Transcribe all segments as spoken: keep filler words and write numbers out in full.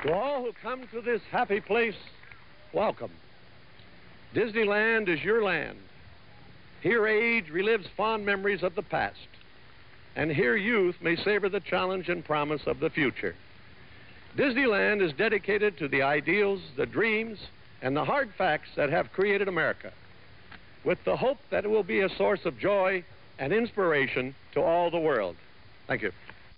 To all who come to this happy place, welcome. Disneyland is your land. Here age relives fond memories of the past, and here youth may savor the challenge and promise of the future. Disneyland is dedicated to the ideals, the dreams, and the hard facts that have created America, with the hope that it will be a source of joy and inspiration to all the world. Thank you.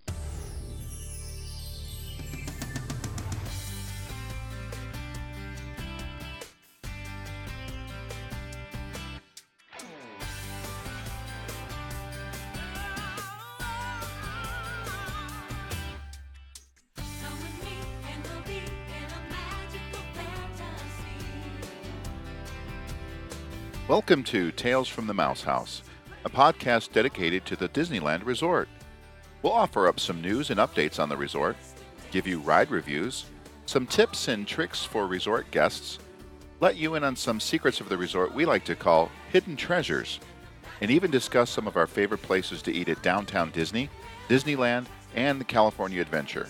Welcome to Tales from the Mouse House, a podcast dedicated to the Disneyland Resort. We'll offer up some news and updates on the resort, give you ride reviews, some tips and tricks for resort guests, let you in on some secrets of the resort we like to call hidden treasures, and even discuss some of our favorite places to eat at Downtown Disney, Disneyland, and the California Adventure.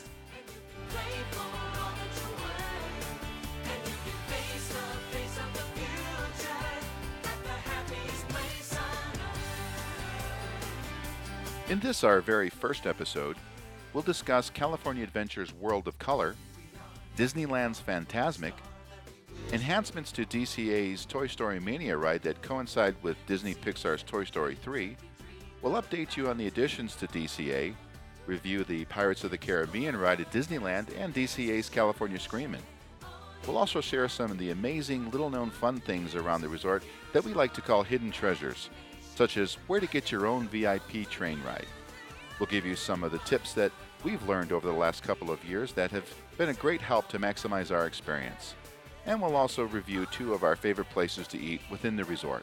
In this, our very first episode, we'll discuss California Adventure's World of Color, Disneyland's Fantasmic, enhancements to D C A's Toy Story Mania ride that coincide with Disney Pixar's Toy Story three. We'll update you on the additions to D C A, review the Pirates of the Caribbean ride at Disneyland and D C A's California Screamin'. We'll also share some of the amazing little-known fun things around the resort that we like to call hidden treasures, such as where to get your own V I P train ride. We'll give you some of the tips that we've learned over the last couple of years that have been a great help to maximize our experience. And we'll also review two of our favorite places to eat within the resort.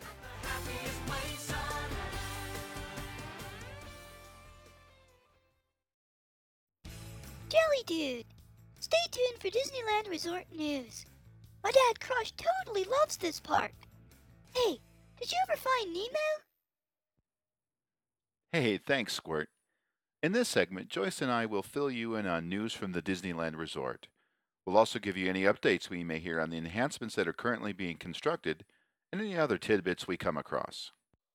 Jelly Dude! Stay tuned for Disneyland Resort news. My dad Crush totally loves this park. Hey, did you ever find Nemo? Hey, thanks, Squirt. In this segment, Joyce and I will fill you in on news from the Disneyland Resort. We'll also give you any updates we may hear on the enhancements that are currently being constructed and any other tidbits we come across.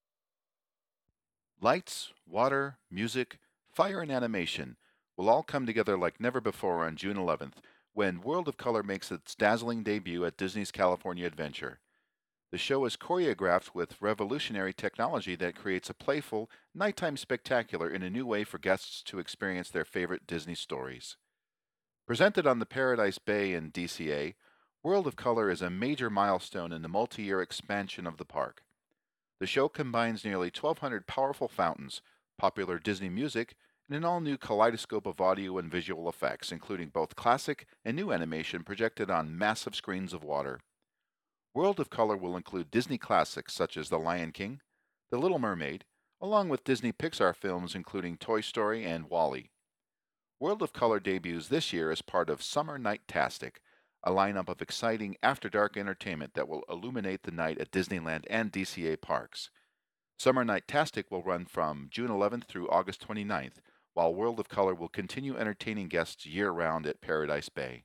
Lights, water, music, fire, and animation will all come together like never before on June eleventh when World of Color makes its dazzling debut at Disney's California Adventure. The show is choreographed with revolutionary technology that creates a playful, nighttime spectacular in a new way for guests to experience their favorite Disney stories. Presented on the Paradise Bay in D C A, World of Color is a major milestone in the multi-year expansion of the park. The show combines nearly twelve hundred powerful fountains, popular Disney music, and an all-new kaleidoscope of audio and visual effects, including both classic and new animation projected on massive screens of water. World of Color will include Disney classics such as The Lion King, The Little Mermaid, along with Disney Pixar films including Toy Story and WALL-E. World of Color debuts this year as part of Summer Night-tastic, a lineup of exciting after-dark entertainment that will illuminate the night at Disneyland and D C A parks. Summer Night-tastic will run from June eleventh through August twenty-ninth, while World of Color will continue entertaining guests year-round at Paradise Bay.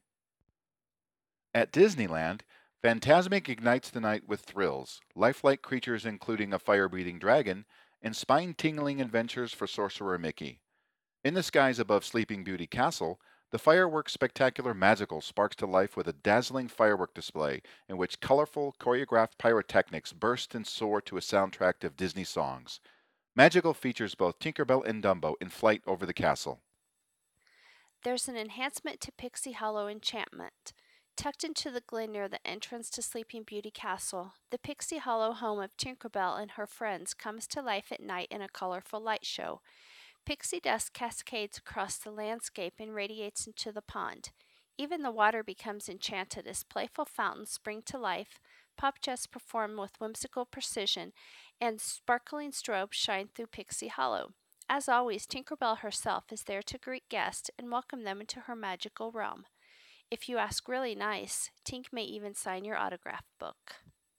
At Disneyland, Fantasmic ignites the night with thrills, lifelike creatures including a fire-breathing dragon, and spine-tingling adventures for Sorcerer Mickey. In the skies above Sleeping Beauty Castle, the fireworks spectacular Magical sparks to life with a dazzling firework display in which colorful, choreographed pyrotechnics burst and soar to a soundtrack of Disney songs. Magical features both Tinkerbell and Dumbo in flight over the castle. There's an enhancement to Pixie Hollow Enchantment. Tucked into the glen near the entrance to Sleeping Beauty Castle, the Pixie Hollow home of Tinkerbell and her friends comes to life at night in a colorful light show. Pixie dust cascades across the landscape and radiates into the pond. Even the water becomes enchanted as playful fountains spring to life, pop jets perform with whimsical precision, and sparkling strobes shine through Pixie Hollow. As always, Tinkerbell herself is there to greet guests and welcome them into her magical realm. If you ask really nice, Tink may even sign your autograph book.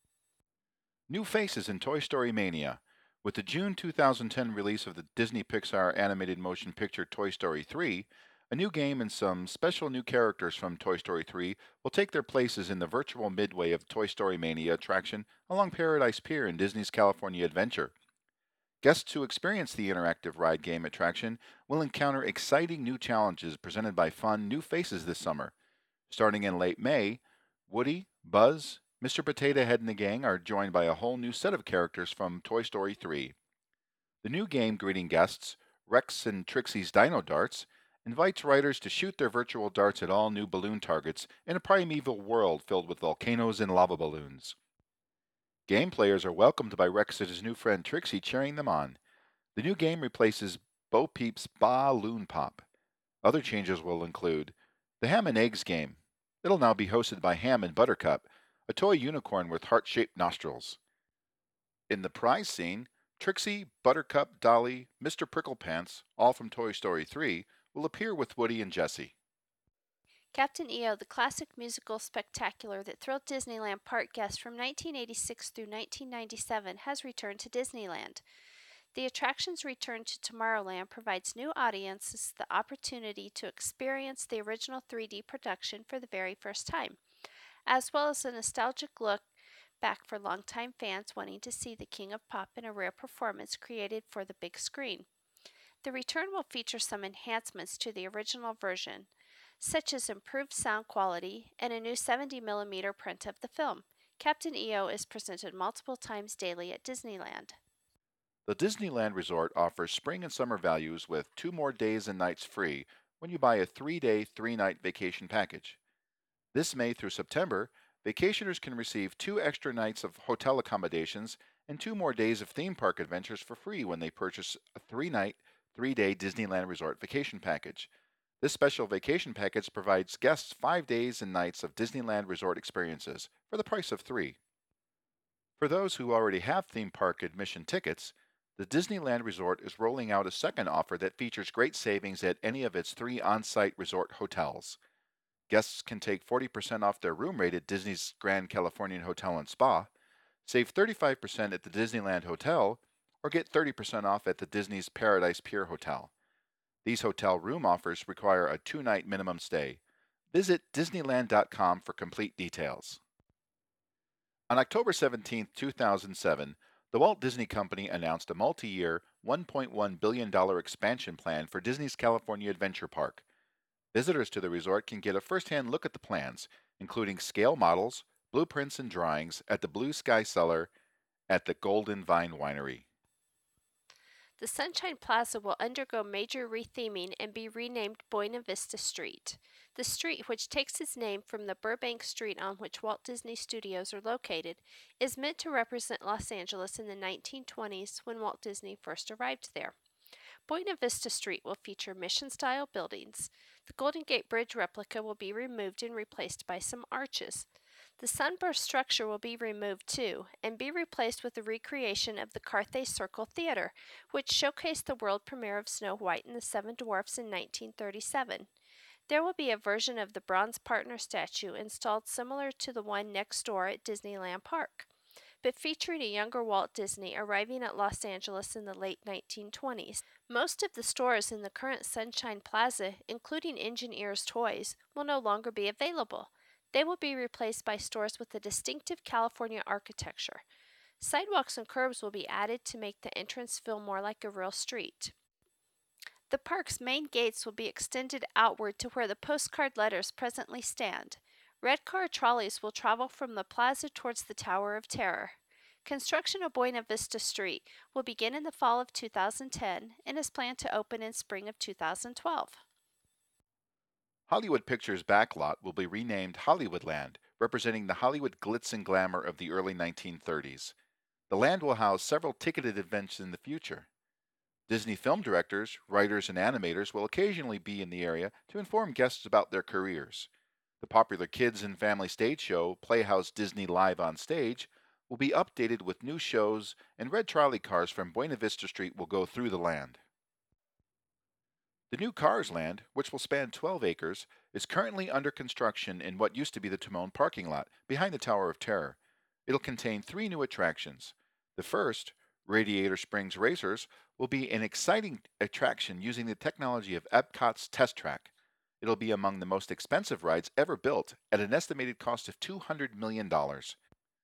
New faces in Toy Story Mania. With the June two thousand ten release of the Disney Pixar animated motion picture Toy Story three, A new game and some special new characters from Toy Story three will take their places in the virtual midway of Toy Story Mania attraction along Paradise Pier in Disney's California Adventure. Guests who experience the interactive ride game attraction will encounter exciting new challenges presented by fun new faces this summer. Starting in late May, Woody, Buzz, Mister Potato Head and the gang are joined by a whole new set of characters from Toy Story three. The new game greeting guests, Rex and Trixie's Dino Darts, invites riders to shoot their virtual darts at all new balloon targets in a primeval world filled with volcanoes and lava balloons. Game players are welcomed by Rex and his new friend Trixie cheering them on. The new game replaces Bo Peep's Balloon Pop. Other changes will include the Ham and Eggs game. It'll now be hosted by Ham and Buttercup, a toy unicorn with heart-shaped nostrils. In the prize scene, Trixie, Buttercup, Dolly, Mister Pricklepants, all from Toy Story three, will appear with Woody and Jessie. Captain E O, the classic musical spectacular that thrilled Disneyland park guests from nineteen eighty-six through nineteen ninety-seven, has returned to Disneyland. The attraction's return to Tomorrowland provides new audiences the opportunity to experience the original three D production for the very first time, as well as a nostalgic look back for longtime fans wanting to see the King of Pop in a rare performance created for the big screen. The return will feature some enhancements to the original version, such as improved sound quality and a new seventy millimeter print of the film. Captain E O is presented multiple times daily at Disneyland. The Disneyland Resort offers spring and summer values with two more days and nights free when you buy a three-day, three-night vacation package. This May through September, vacationers can receive two extra nights of hotel accommodations and two more days of theme park adventures for free when they purchase a three-night, three-day Disneyland Resort vacation package. This special vacation package provides guests five days and nights of Disneyland Resort experiences for the price of three. For those who already have theme park admission tickets, the Disneyland Resort is rolling out a second offer that features great savings at any of its three on-site resort hotels. Guests can take forty percent off their room rate at Disney's Grand Californian Hotel and Spa, save thirty-five percent at the Disneyland Hotel, or get thirty percent off at the Disney's Paradise Pier Hotel. These hotel room offers require a two-night minimum stay. Visit Disneyland dot com for complete details. On October seventeenth, two thousand seven, the Walt Disney Company announced a multi-year one point one billion dollars expansion plan for Disney's California Adventure Park. Visitors to the resort can get a first-hand look at the plans, including scale models, blueprints, and drawings at the Blue Sky Cellar at the Golden Vine Winery. The Sunshine Plaza will undergo major retheming and be renamed Buena Vista Street. The street, which takes its name from the Burbank Street on which Walt Disney Studios are located, is meant to represent Los Angeles in the nineteen twenties when Walt Disney first arrived there. Buena Vista Street will feature mission-style buildings. The Golden Gate Bridge replica will be removed and replaced by some arches. The Sunburst structure will be removed too, and be replaced with a recreation of the Carthay Circle Theater, which showcased the world premiere of Snow White and the Seven Dwarfs in nineteen thirty-seven. There will be a version of the bronze partner statue installed similar to the one next door at Disneyland Park, but featuring a younger Walt Disney arriving at Los Angeles in the late nineteen twenties. Most of the stores in the current Sunshine Plaza, including Engineers Toys, will no longer be available. They will be replaced by stores with a distinctive California architecture. Sidewalks and curbs will be added to make the entrance feel more like a real street. The park's main gates will be extended outward to where the postcard letters presently stand. Red car trolleys will travel from the plaza towards the Tower of Terror. Construction of Buena Vista Street will begin in the fall of two thousand ten and is planned to open in spring of two thousand twelve. Hollywood Pictures' backlot will be renamed Hollywoodland, representing the Hollywood glitz and glamour of the early nineteen thirties. The land will house several ticketed events in the future. Disney film directors, writers, and animators will occasionally be in the area to inform guests about their careers. The popular kids and family stage show, Playhouse Disney Live on Stage, will be updated with new shows, and red trolley cars from Buena Vista Street will go through the land. The new Cars Land, which will span twelve acres, is currently under construction in what used to be the Timon parking lot behind the Tower of Terror. It'll contain three new attractions. The first, Radiator Springs Racers, will be an exciting attraction using the technology of Epcot's Test Track. It'll be among the most expensive rides ever built at an estimated cost of two hundred million dollars.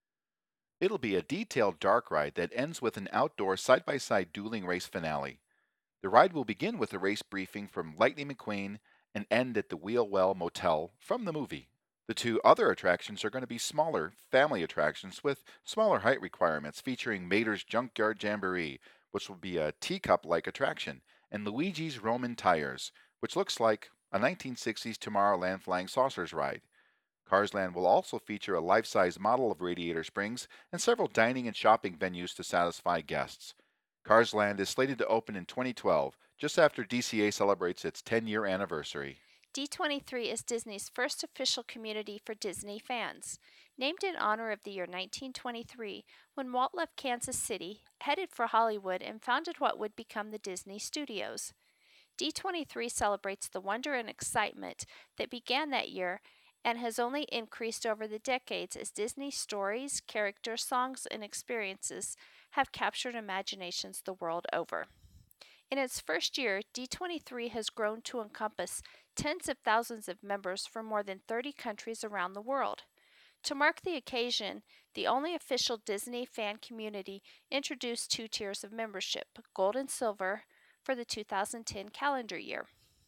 It'll be a detailed dark ride that ends with an outdoor side-by-side dueling race finale. The ride will begin with a race briefing from Lightning McQueen and end at the Wheelwell Motel from the movie. The two other attractions are going to be smaller family attractions with smaller height requirements, featuring Mater's Junkyard Jamboree, which will be a teacup-like attraction, and Luigi's Roman Tires, which looks like a nineteen sixties Tomorrowland Flying Saucers ride. Cars Land will also feature a life-size model of Radiator Springs and several dining and shopping venues to satisfy guests. Cars Land is slated to open in twenty twelve, just after D C A celebrates its ten-year anniversary. D twenty-three is Disney's first official community for Disney fans. Named in honor of the year nineteen twenty-three, when Walt left Kansas City, headed for Hollywood, and founded what would become the Disney Studios. D twenty-three celebrates the wonder and excitement that began that year and has only increased over the decades as Disney's stories, characters, songs, and experiences have captured imaginations the world over. In its first year, D twenty-three has grown to encompass tens of thousands of members from more than thirty countries around the world. To mark the occasion, the only official Disney fan community introduced two tiers of membership, Gold and Silver, for the two thousand ten calendar year.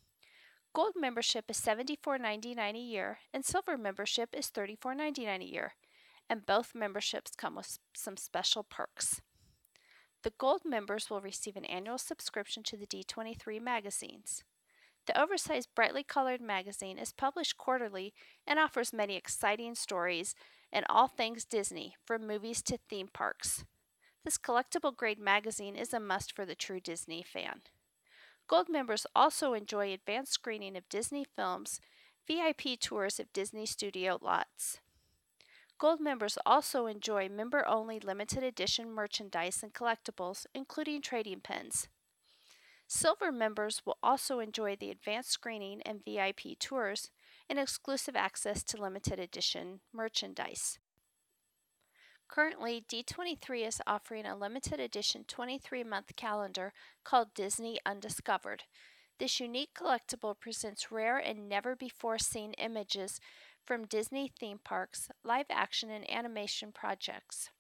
Gold membership is seventy-four ninety-nine a year, and Silver membership is thirty-four ninety-nine a year, and both memberships come with some special perks. The Gold members will receive an annual subscription to the D twenty-three magazines. The oversized, brightly colored magazine is published quarterly and offers many exciting stories and all things Disney, from movies to theme parks. This collectible-grade magazine is a must for the true Disney fan. Gold members also enjoy advanced screening of Disney films, V I P tours of Disney studio lots. Gold members also enjoy member-only limited edition merchandise and collectibles, including trading pins. Silver members will also enjoy the advanced screening and V I P tours and exclusive access to limited edition merchandise. Currently, D twenty-three is offering a limited edition twenty-three month calendar called Disney Undiscovered. This unique collectible presents rare and never-before-seen images from Disney theme parks, live-action, and animation projects.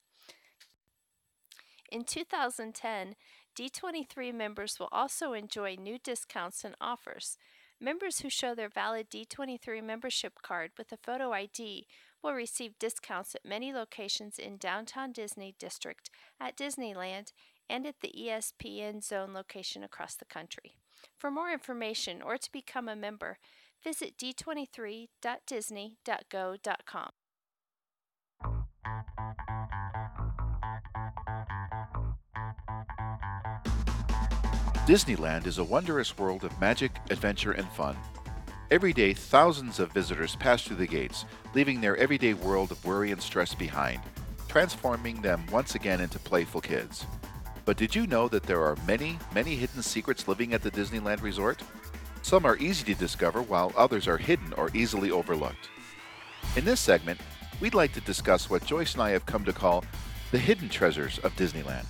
In two thousand ten, D twenty-three members will also enjoy new discounts and offers. Members who show their valid D twenty-three membership card with a photo I D will receive discounts at many locations in downtown Disney District, at Disneyland, and at the E S P N Zone location across the country. For more information or to become a member, visit d twenty-three dot disney dot go dot com. Disneyland is a wondrous world of magic, adventure, and fun. Every day, thousands of visitors pass through the gates, leaving their everyday world of worry and stress behind, transforming them once again into playful kids. But did you know that there are many, many hidden secrets living at the Disneyland Resort? Some are easy to discover, while others are hidden or easily overlooked. In this segment, we'd like to discuss what Joyce and I have come to call the hidden treasures of Disneyland.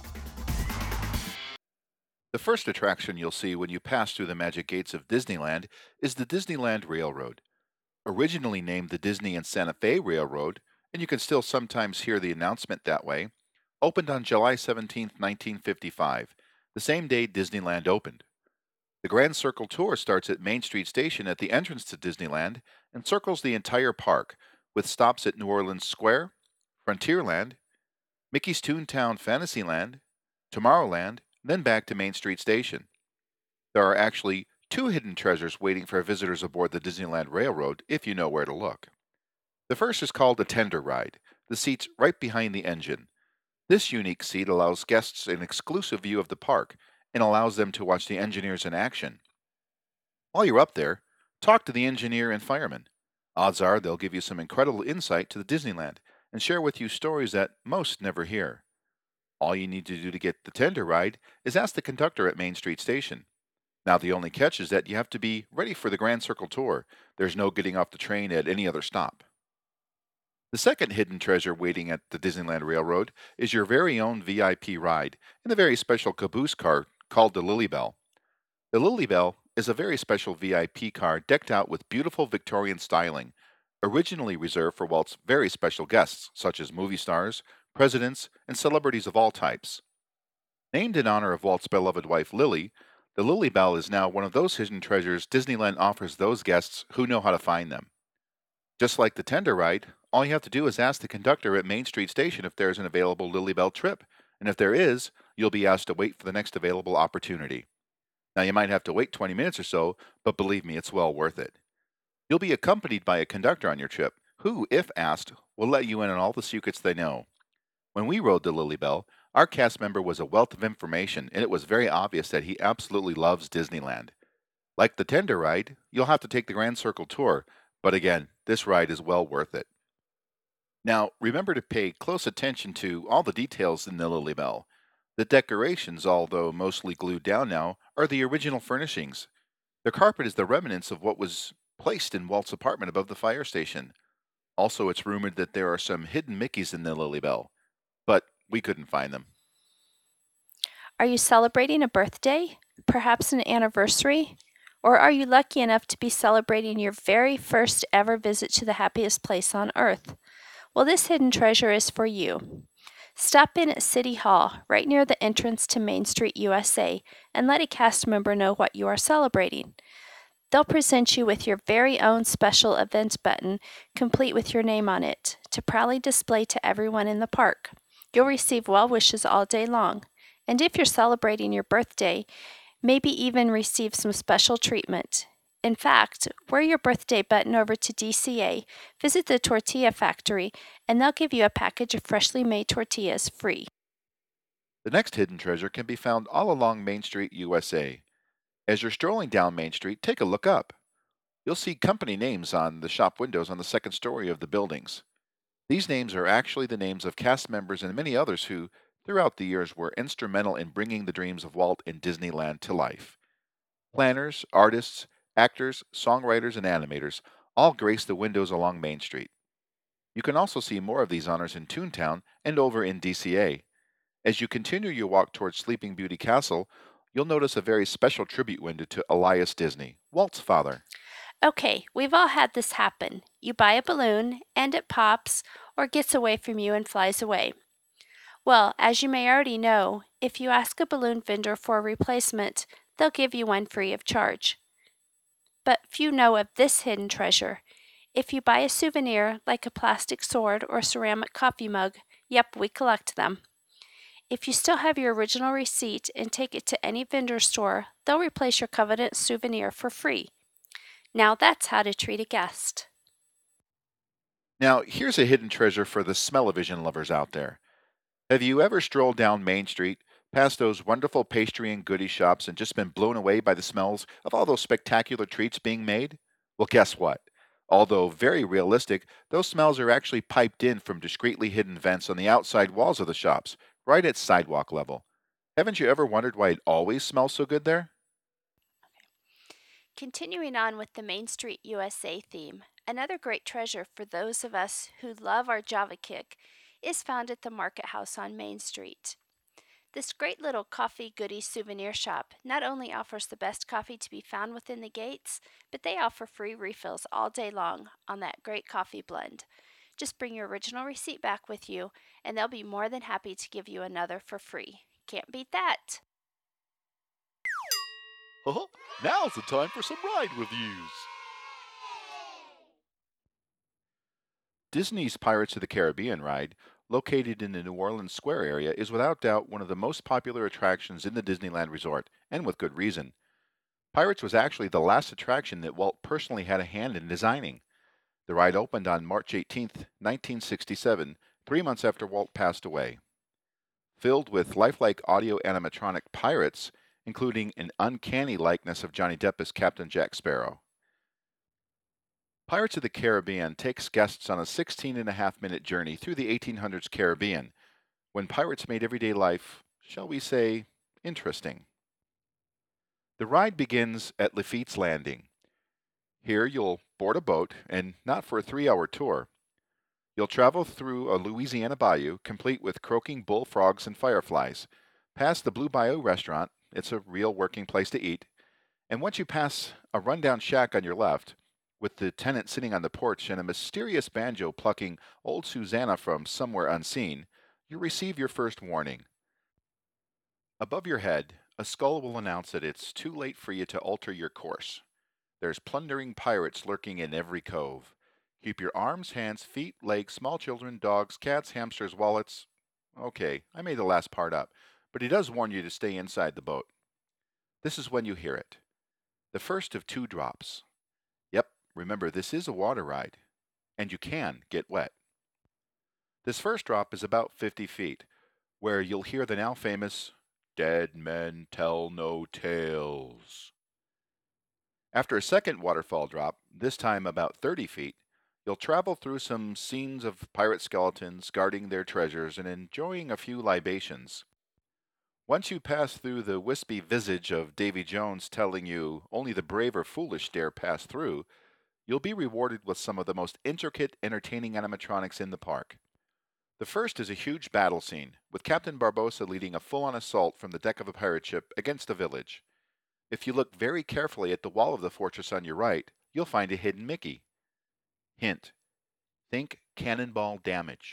The first attraction you'll see when you pass through the magic gates of Disneyland is the Disneyland Railroad. Originally named the Disney and Santa Fe Railroad, and you can still sometimes hear the announcement that way, opened on July seventeenth, nineteen fifty-five, the same day Disneyland opened. The Grand Circle Tour starts at Main Street Station at the entrance to Disneyland and circles the entire park, with stops at New Orleans Square, Frontierland, Mickey's Toontown Fantasyland, Tomorrowland, then back to Main Street Station. There are actually two hidden treasures waiting for visitors aboard the Disneyland Railroad if you know where to look. The first is called the Tender Ride, the seat's right behind the engine. This unique seat allows guests an exclusive view of the park and allows them to watch the engineers in action. While you're up there, talk to the engineer and fireman. Odds are they'll give you some incredible insight to the Disneyland and share with you stories that most never hear. All you need to do to get the Tender Ride is ask the conductor at Main Street Station. Now, the only catch is that you have to be ready for the Grand Circle Tour. There's no getting off the train at any other stop. The second hidden treasure waiting at the Disneyland Railroad is your very own V I P ride in a very special caboose car called the Lily Bell. The Lily Bell is a very special V I P car decked out with beautiful Victorian styling, originally reserved for Walt's very special guests, such as movie stars, presidents, and celebrities of all types. Named in honor of Walt's beloved wife Lily, the Lily Bell is now one of those hidden treasures Disneyland offers those guests who know how to find them. Just like the Tender Ride, all you have to do is ask the conductor at Main Street Station if there's an available Lily Bell trip, and if there is, you'll be asked to wait for the next available opportunity. Now, you might have to wait twenty minutes or so, but believe me, it's well worth it. You'll be accompanied by a conductor on your trip, who, if asked, will let you in on all the secrets they know. When we rode the Lily Bell, our cast member was a wealth of information, and it was very obvious that he absolutely loves Disneyland. Like the Tender Ride, you'll have to take the Grand Circle Tour, but again, this ride is well worth it. Now, remember to pay close attention to all the details in the Lily Bell. The decorations, although mostly glued down now, are the original furnishings. The carpet is the remnants of what was placed in Walt's apartment above the fire station. Also, it's rumored that there are some hidden Mickeys in the Lily Bell, but we couldn't find them. Are you celebrating a birthday? Perhaps an anniversary? Or are you lucky enough to be celebrating your very first ever visit to the happiest place on earth? Well, this hidden treasure is for you. Stop in at City Hall, right near the entrance to Main Street U S A, and let a cast member know what you are celebrating. They'll present you with your very own special events button, complete with your name on it, to proudly display to everyone in the park. You'll receive well wishes all day long. And if you're celebrating your birthday, maybe even receive some special treatment. In fact, wear your birthday button over to D C A, visit the tortilla factory, and they'll give you a package of freshly made tortillas free. The next hidden treasure can be found all along Main Street, U S A. As you're strolling down Main Street, take a look up. You'll see company names on the shop windows on the second story of the buildings. These names are actually the names of cast members and many others who, throughout the years, were instrumental in bringing the dreams of Walt and Disneyland to life. Planners, artists, actors, songwriters, and animators all grace the windows along Main Street. You can also see more of these honors in Toontown and over in D C A. As you continue your walk towards Sleeping Beauty Castle, you'll notice a very special tribute window to Elias Disney, Walt's father. Okay, we've all had this happen. You buy a balloon, and it pops, or gets away from you and flies away. Well, as you may already know, if you ask a balloon vendor for a replacement, they'll give you one free of charge. But few know of this hidden treasure. If you buy a souvenir, like a plastic sword or ceramic coffee mug, yep, we collect them. If you still have your original receipt and take it to any vendor store, they'll replace your coveted souvenir for free. Now that's how to treat a guest. Now, here's a hidden treasure for the smell-o-vision lovers out there. Have you ever strolled down Main Street, past those wonderful pastry and goodie shops, and just been blown away by the smells of all those spectacular treats being made? Well, guess what? Although very realistic, those smells are actually piped in from discreetly hidden vents on the outside walls of the shops, right at sidewalk level. Haven't you ever wondered why it always smells so good there? Continuing on with the Main Street U S A theme, another great treasure for those of us who love our Java Kick is found at the Market House on Main Street. This great little coffee goodie souvenir shop not only offers the best coffee to be found within the gates, but they offer free refills all day long on that great coffee blend. Just bring your original receipt back with you, and they'll be more than happy to give you another for free. Can't beat that! Uh-huh. Now's the time for some ride reviews. Disney's Pirates of the Caribbean ride, located in the New Orleans Square area, is without doubt one of the most popular attractions in the Disneyland Resort, and with good reason. Pirates was actually the last attraction that Walt personally had a hand in designing. The ride opened on March eighteenth, nineteen sixty-seven, three months after Walt passed away. Filled with lifelike audio animatronic pirates, including an uncanny likeness of Johnny Depp as Captain Jack Sparrow. Pirates of the Caribbean takes guests on a sixteen and a half minute journey through the eighteen hundreds Caribbean, when pirates made everyday life, shall we say, interesting. The ride begins at Lafitte's Landing. Here you'll board a boat, and not for a three-hour tour. You'll travel through a Louisiana bayou, complete with croaking bullfrogs and fireflies, past the Blue Bayou restaurant, it's a real working place to eat, And once you pass a rundown shack on your left, with the tenant sitting on the porch and a mysterious banjo plucking old Susanna from somewhere unseen, you receive your first warning. Above your head, a skull will announce that it's too late for you to alter your course. There's plundering pirates lurking in every cove. Keep your arms, hands, feet, legs, small children, dogs, cats, hamsters, wallets. Okay, I made the last part up, but he does warn you to stay inside the boat. This is when you hear it. The first of two drops. Yep, remember this is a water ride, and you can get wet. This first drop is about fifty feet, where you'll hear the now famous "Dead men tell no tales." After a second waterfall drop, this time about thirty feet, you'll travel through some scenes of pirate skeletons guarding their treasures and enjoying a few libations. Once you pass through the wispy visage of Davy Jones telling you only the brave or foolish dare pass through, you'll be rewarded with some of the most intricate, entertaining animatronics in the park. The first is a huge battle scene, with Captain Barbossa leading a full-on assault from the deck of a pirate ship against a village. If you look very carefully at the wall of the fortress on your right, you'll find a hidden Mickey. Hint: think cannonball damage.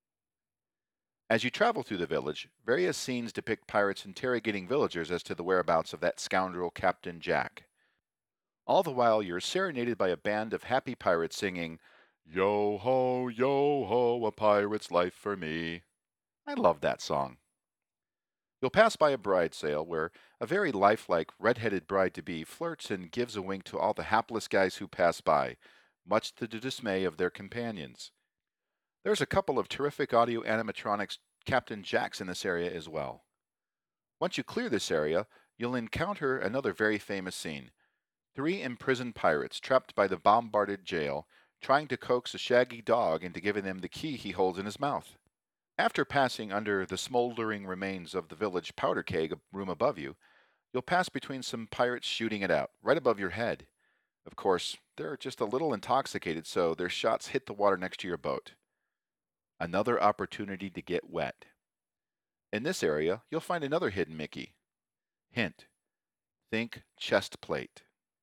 As you travel through the village, various scenes depict pirates interrogating villagers as to the whereabouts of that scoundrel Captain Jack. All the while, you're serenaded by a band of happy pirates singing, "Yo ho, yo ho, a pirate's life for me." I love that song. You'll pass by a bride sale where a very lifelike red-headed bride-to-be flirts and gives a wink to all the hapless guys who pass by, much to the dismay of their companions. There's a couple of terrific audio animatronics Captain Jacks in this area as well. Once you clear this area, you'll encounter another very famous scene. Three imprisoned pirates trapped by the bombarded jail, trying to coax a shaggy dog into giving them the key he holds in his mouth. After passing under the smoldering remains of the village powder keg room above you, you'll pass between some pirates shooting it out, right above your head. Of course, they're just a little intoxicated, so their shots hit the water next to your boat. Another opportunity to get wet. In this area, you'll find another hidden Mickey. Hint: think chest plate.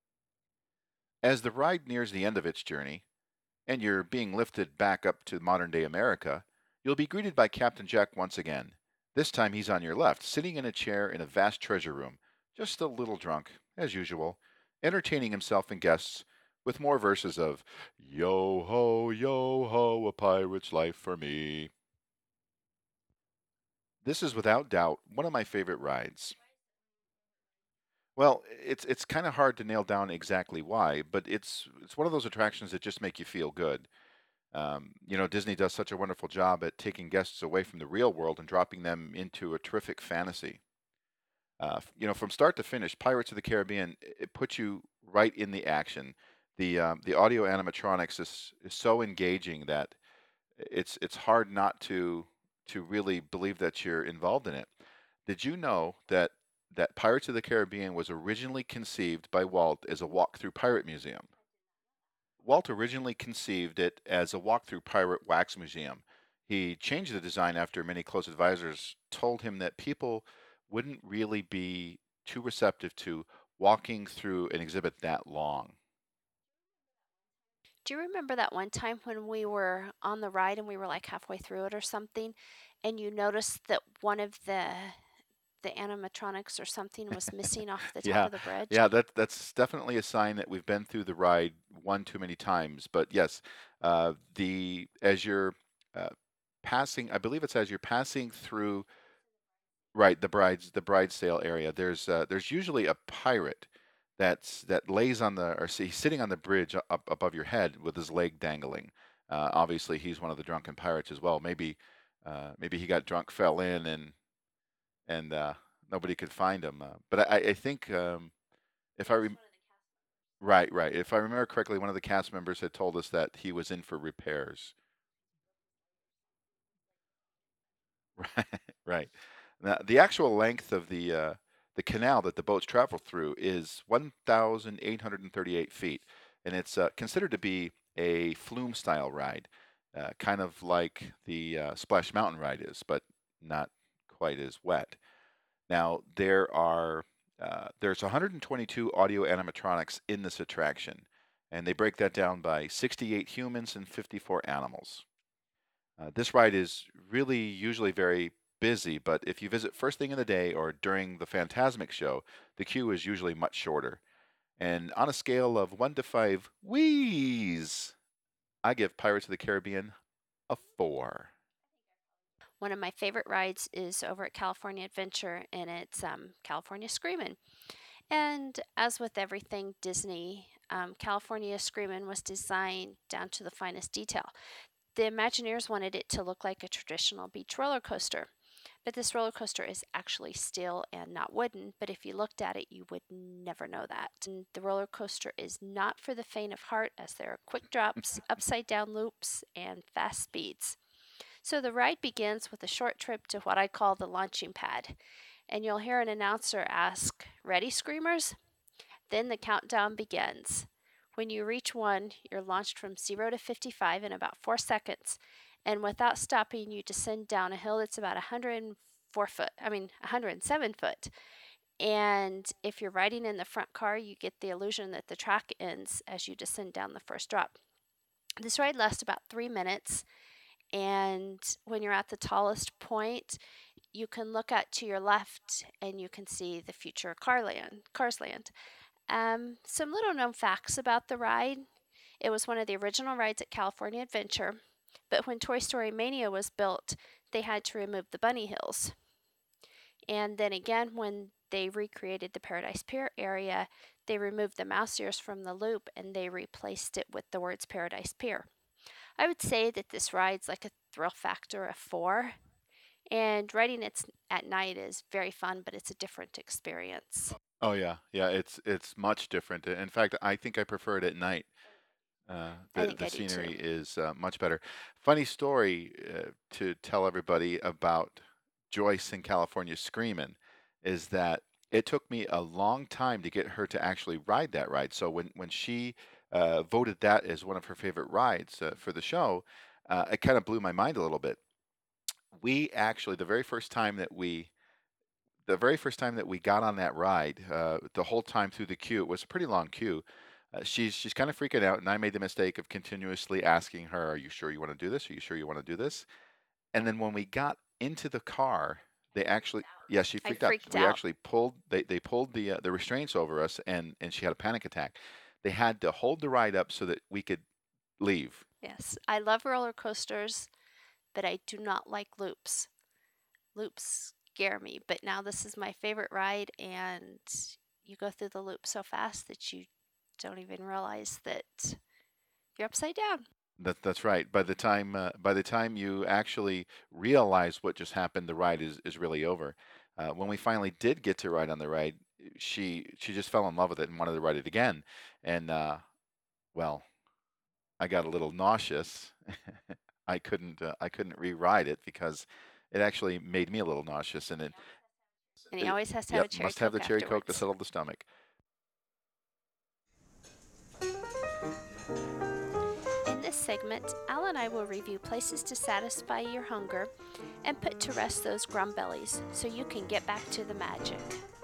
As the ride nears the end of its journey, and you're being lifted back up to modern-day America, you'll be greeted by Captain Jack once again. This time he's on your left, sitting in a chair in a vast treasure room, just a little drunk, as usual, entertaining himself and guests with more verses of "Yo ho, yo ho, a pirate's life for me." This is without doubt one of my favorite rides. Well, it's it's kind of hard to nail down exactly why, but it's it's one of those attractions that just make you feel good. Um, you know, Disney does such a wonderful job at taking guests away from the real world and dropping them into a terrific fantasy. Uh, f- you know, from start to finish, Pirates of the Caribbean, i- it puts you right in the action. The um, the audio animatronics is is so engaging that it's it's hard not to to really believe that you're involved in it. Did you know that that Pirates of the Caribbean was originally conceived by Walt as a walk-through pirate museum? Walt originally conceived it as a walk-through pirate wax museum. He changed the design after many close advisors told him that people wouldn't really be too receptive to walking through an exhibit that long. Do you remember that one time when we were on the ride and we were like halfway through it or something, and you noticed that one of the the animatronics or something was missing off the top Yeah, of the bridge? yeah, that that's definitely a sign that we've been through the ride one too many times. But yes, uh, the as you're uh, passing, I believe it's as you're passing through, right, the bride's the bride sale area. There's uh, there's usually a pirate that's that lays on the or see, sitting on the bridge up above your head with his leg dangling. Uh, obviously, he's one of the drunken pirates as well. Maybe uh, maybe he got drunk, fell in, and and uh, nobody could find him. Uh, but I, I think um, if I rem right, right, if I remember correctly, one of the cast members had told us that he was in for repairs. Right, right. Now, the actual length of the uh, the canal that the boats travel through is one thousand eight hundred thirty-eight feet, and it's uh, considered to be a flume style ride, uh, kind of like the uh, Splash Mountain ride is, but not quite as wet. Now, there are Uh, there's one hundred twenty-two audio animatronics in this attraction, and they break that down by sixty-eight humans and fifty-four animals. Uh, this ride is really usually very busy, but if you visit first thing in the day or during the Phantasmic show, the queue is usually much shorter. And on a scale of one to five wheeze, I give Pirates of the Caribbean a four. One of my favorite rides is over at California Adventure, and it's um, California Screamin'. And as with everything Disney, um, California Screamin' was designed down to the finest detail. The Imagineers wanted it to look like a traditional beach roller coaster, but this roller coaster is actually steel and not wooden, but if you looked at it, you would never know that. And the roller coaster is not for the faint of heart, as there are quick drops, upside down loops, and fast speeds. So the ride begins with a short trip to what I call the launching pad, and you'll hear an announcer ask, "Ready, Screamers?" Then the countdown begins. When you reach one, you're launched from zero to fifty-five in about four seconds, and without stopping, you descend down a hill that's about one hundred four foot, I mean one hundred seven foot. And if you're riding in the front car, you get the illusion that the track ends as you descend down the first drop. This ride lasts about three minutes, and when you're at the tallest point, you can look out to your left and you can see the future Carland, Cars Land. Um, some little known facts about the ride. It was one of the original rides at California Adventure, but when Toy Story Mania was built, they had to remove the bunny hills. And then again, when they recreated the Paradise Pier area, they removed the mouse ears from the loop and they replaced it with the words Paradise Pier. I would say that this ride's like a thrill factor of four, and riding it at night is very fun, but it's a different experience. Oh yeah, yeah, it's it's much different. In fact, I think I prefer it at night. Uh, I the think the I do scenery too. is uh, much better. Funny story uh, to tell everybody about Joyce in California Screamin' is that it took me a long time to get her to actually ride that ride. So when when she uh, voted that as one of her favorite rides uh, for the show, uh, it kind of blew my mind a little bit. We actually, the very first time that we the very first time that we got on that ride, uh, the whole time through the queue, it was a pretty long queue. Uh, she's she's kind of freaking out, and I made the mistake of continuously asking her, "Are you sure you want to do this? Are you sure you want to do this?" And then when we got into the car, they actually, yeah, she I freaked out. freaked We out. actually pulled, they they pulled the uh, the restraints over us, and and she had a panic attack. They had to hold the ride up so that we could leave. Yes, I love roller coasters, but I do not like loops. Loops scare me, but now this is my favorite ride, and you go through the loop so fast that you don't even realize that you're upside down. That that's right. By the time uh, by the time you actually realize what just happened, the ride is is really over. Uh, when we finally did get to ride on the ride, she she just fell in love with it and wanted to ride it again. And uh, well, I got a little nauseous. I couldn't uh, I couldn't re-ride it because it actually made me a little nauseous, and it, And he it always has to have yep, a cherry must have coke the cherry coke to afterwards. settle the stomach. In this segment, Al and I will review places to satisfy your hunger and put to rest those grumbellies so you can get back to the magic.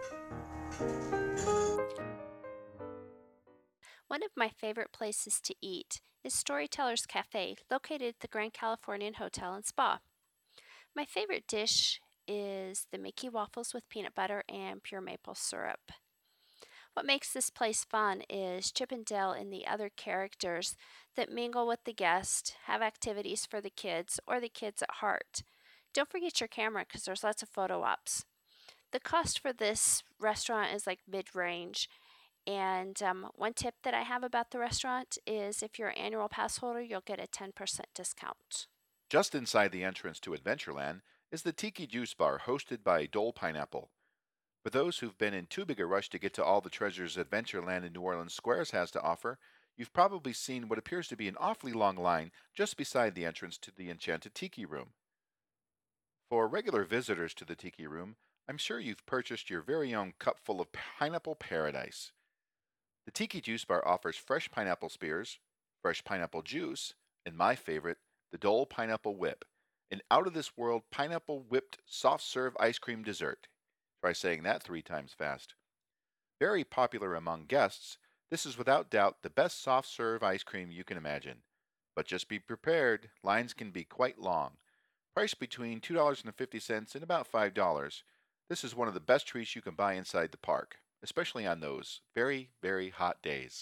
One of my favorite places to eat is Storyteller's Cafe, located at the Grand Californian Hotel and Spa. My favorite dish is the Mickey waffles with peanut butter and pure maple syrup. What makes this place fun is Chip and Dale and the other characters that mingle with the guests, have activities for the kids or the kids at heart. Don't forget your camera because there's lots of photo ops. The cost for this restaurant is like mid-range. And um, one tip that I have about the restaurant is if you're an annual pass holder, you'll get a ten percent discount. Just inside the entrance to Adventureland is the Tiki Juice Bar, hosted by Dole Pineapple. For those who've been in too big a rush to get to all the treasures Adventureland in New Orleans Squares has to offer, you've probably seen what appears to be an awfully long line just beside the entrance to the Enchanted Tiki Room. For regular visitors to the Tiki Room, I'm sure you've purchased your very own cupful of pineapple paradise. The Tiki Juice Bar offers fresh pineapple spears, fresh pineapple juice, and my favorite, the Dole Pineapple Whip, an out-of-this-world pineapple whipped soft-serve ice cream dessert. Try saying that three times fast. Very popular among guests, this is without doubt the best soft serve ice cream you can imagine. But just be prepared, lines can be quite long. Priced between two dollars and fifty cents and about five dollars. This is one of the best treats you can buy inside the park, especially on those very, very hot days.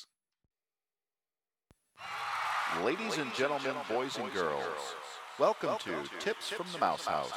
Ladies and gentlemen, boys and girls, welcome to Tips from the Mouse House.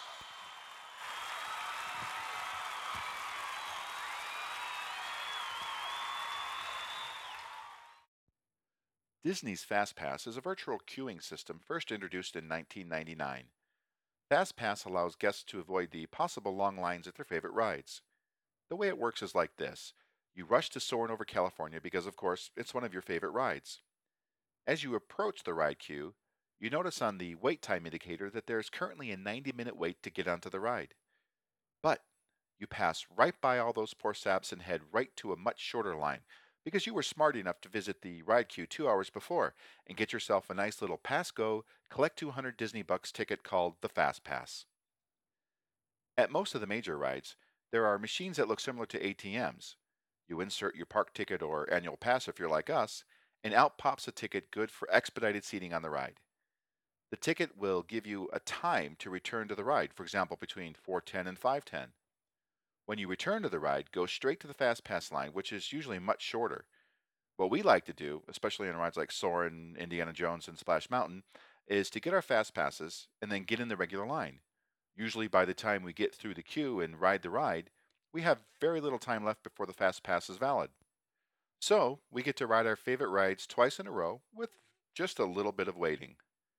Disney's FastPass is a virtual queuing system first introduced in nineteen ninety-nine. FastPass allows guests to avoid the possible long lines at their favorite rides. The way it works is like this. You rush to Soarin' over California because, of course, it's one of your favorite rides. As you approach the ride queue, you notice on the wait time indicator that there is currently a ninety minute wait to get onto the ride. But you pass right by all those poor saps and head right to a much shorter line because you were smart enough to visit the ride queue two hours before and get yourself a nice little Pass Go Collect two hundred Disney Bucks ticket called the Fast Pass. At most of the major rides, there are machines that look similar to A T Ms. You insert your park ticket or annual pass if you're like us, and out pops a ticket good for expedited seating on the ride. The ticket will give you a time to return to the ride, for example, between four ten and five ten. When you return to the ride, go straight to the Fast Pass line, which is usually much shorter. What we like to do, especially on rides like Soarin', Indiana Jones, and Splash Mountain, is to get our Fast Passes and then get in the regular line. Usually by the time we get through the queue and ride the ride, we have very little time left before the Fast Pass is valid. So we get to ride our favorite rides twice in a row with just a little bit of waiting.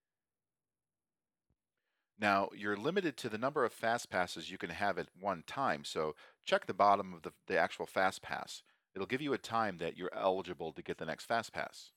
Now, you're limited to the number of Fast Passes you can have at one time, so check the bottom of the, the actual Fast Pass. It'll give you a time that you're eligible to get the next Fast Pass.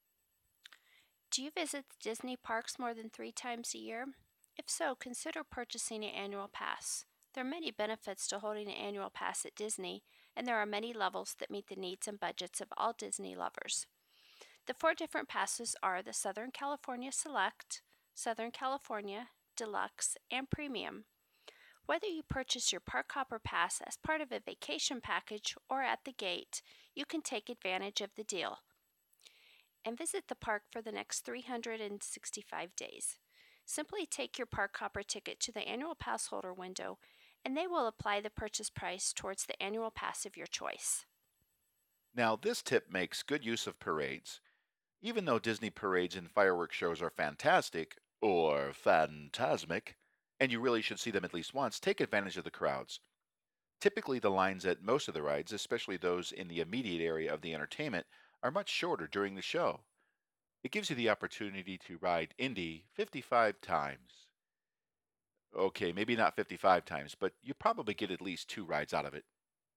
Do you visit the Disney parks more than three times a year? If so, consider purchasing an annual pass. There are many benefits to holding an annual pass at Disney, and there are many levels that meet the needs and budgets of all Disney lovers. The four different passes are the Southern California Select, Southern California, Deluxe, and Premium. Whether you purchase your Park Hopper Pass as part of a vacation package or at the gate, you can take advantage of the deal and visit the park for the next three hundred sixty-five days. Simply take your Park Hopper ticket to the annual pass holder window, and they will apply the purchase price towards the annual pass of your choice. Now, this tip makes good use of parades. Even though Disney parades and fireworks shows are fantastic, or phantasmic, and you really should see them at least once, take advantage of the crowds. Typically, the lines at most of the rides, especially those in the immediate area of the entertainment, are much shorter during the show. It gives you the opportunity to ride Indy fifty-five times. Okay, maybe not fifty-five times, but you probably get at least two rides out of it.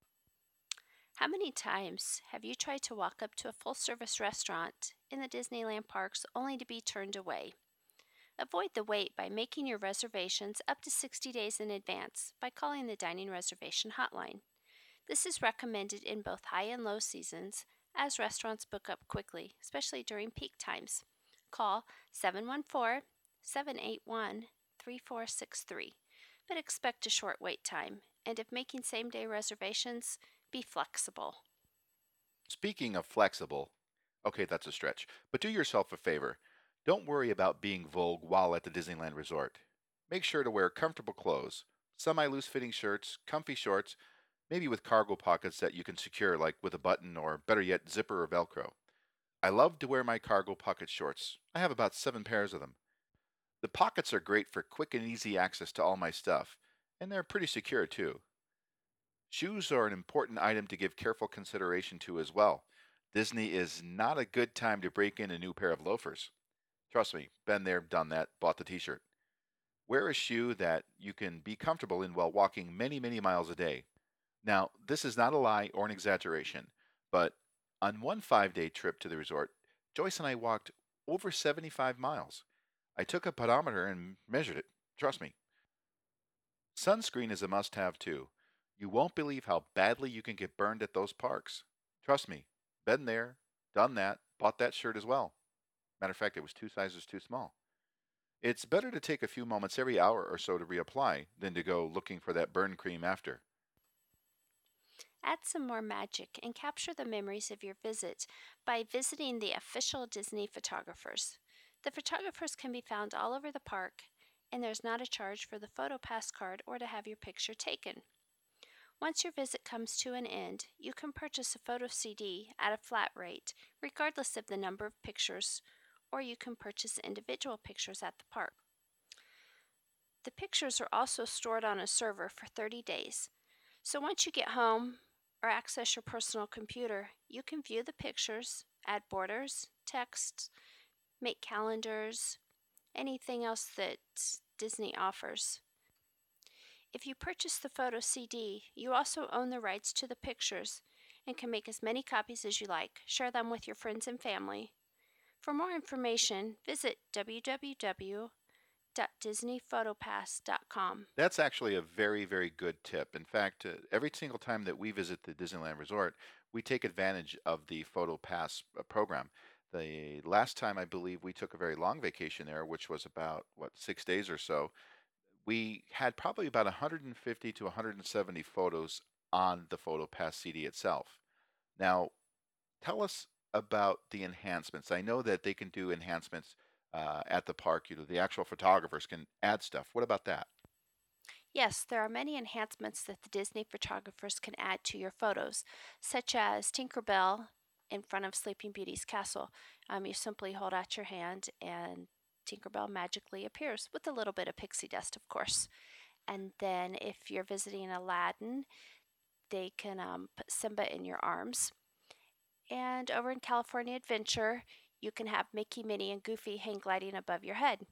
How many times have you tried to walk up to a full-service restaurant in the Disneyland parks only to be turned away? Avoid the wait by making your reservations up to sixty days in advance by calling the dining reservation hotline. This is recommended in both high and low seasons, as restaurants book up quickly, especially during peak times. Call seven one four, seven eight one, three four six three, but expect a short wait time, and if making same-day reservations, be flexible. Speaking of flexible, okay, that's a stretch, but do yourself a favor. Don't worry about being vogue while at the Disneyland Resort. Make sure to wear comfortable clothes, semi-loose fitting shirts, comfy shorts, maybe with cargo pockets that you can secure like with a button or better yet zipper or Velcro. I love to wear my cargo pocket shorts. I have about seven pairs of them. The pockets are great for quick and easy access to all my stuff, and they're pretty secure too. Shoes are an important item to give careful consideration to as well. Disney is not a good time to break in a new pair of loafers. Trust me, been there, done that, bought the t-shirt. Wear a shoe that you can be comfortable in while walking many, many miles a day. Now, this is not a lie or an exaggeration, but on one five-day trip to the resort, Joyce and I walked over seventy-five miles. I took a pedometer and measured it. Trust me. Sunscreen is a must-have too. You won't believe how badly you can get burned at those parks. Trust me, been there, done that, bought that shirt as well. Matter of fact, it was two sizes too small. It's better to take a few moments every hour or so to reapply than to go looking for that burn cream after. Add some more magic and capture the memories of your visit by visiting the official Disney photographers. The photographers can be found all over the park, and there's not a charge for the photo pass card or to have your picture taken. Once your visit comes to an end, you can purchase a photo C D at a flat rate, regardless of the number of pictures, or you can purchase individual pictures at the park. The pictures are also stored on a server for thirty days. So once you get home or access your personal computer, you can view the pictures, add borders, text, make calendars, anything else that Disney offers. If you purchase the photo C D, you also own the rights to the pictures and can make as many copies as you like. Share them with your friends and family. For more information, visit w w w dot disney photo pass dot com. That's actually a very, very good tip. In fact, uh, every single time that we visit the Disneyland Resort, we take advantage of the Photo Pass uh, program. The last time I believe we took a very long vacation there, which was about, what, six days or so, we had probably about one hundred fifty to one hundred seventy photos on the Photo Pass C D itself. Now, tell us about the enhancements. I know that they can do enhancements uh, at the park. You know, the actual photographers can add stuff. What about that? Yes, there are many enhancements that the Disney photographers can add to your photos, such as Tinkerbell in front of Sleeping Beauty's castle. Um, you simply hold out your hand and Tinkerbell magically appears, with a little bit of pixie dust, of course. And then if you're visiting Aladdin, they can um, put Simba in your arms. And over in California Adventure, you can have Mickey, Minnie, and Goofy hang gliding above your head.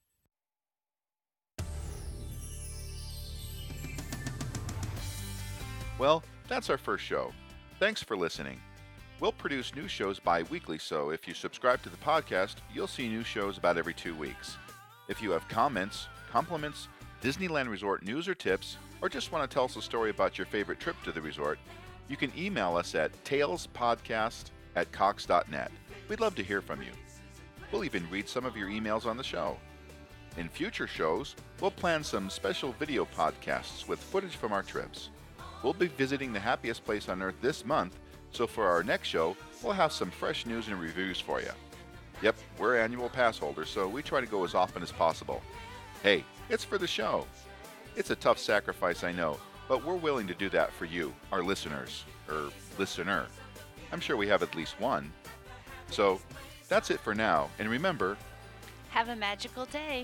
Well, that's our first show. Thanks for listening. We'll produce new shows bi-weekly, so if you subscribe to the podcast, you'll see new shows about every two weeks. If you have comments, compliments, Disneyland Resort news or tips, or just want to tell us a story about your favorite trip to the resort, you can email us at talespodcast at cox dot net. We'd love to hear from you. We'll even read some of your emails on the show. In future shows, we'll plan some special video podcasts with footage from our trips. We'll be visiting the happiest place on earth this month, so for our next show, we'll have some fresh news and reviews for you. Yep, we're annual pass holders, so we try to go as often as possible. Hey, it's for the show. It's a tough sacrifice, I know, but we're willing to do that for you, our listeners, or listener. I'm sure we have at least one. So, that's it for now, and remember, Have a magical day.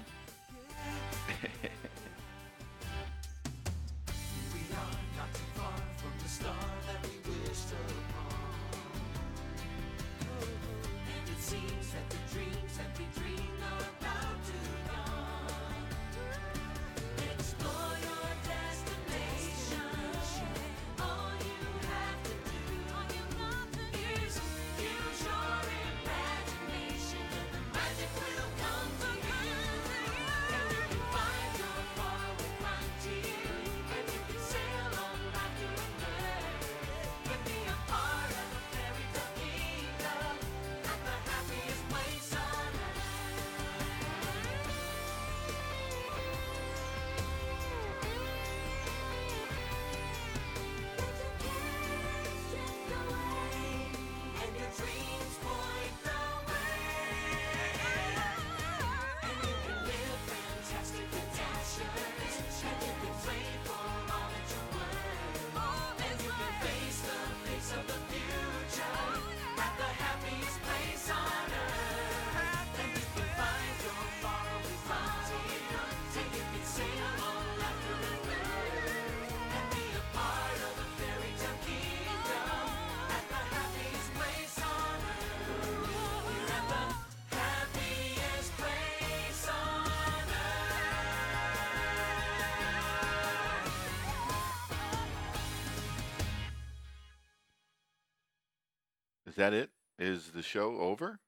is that it? Is the show over?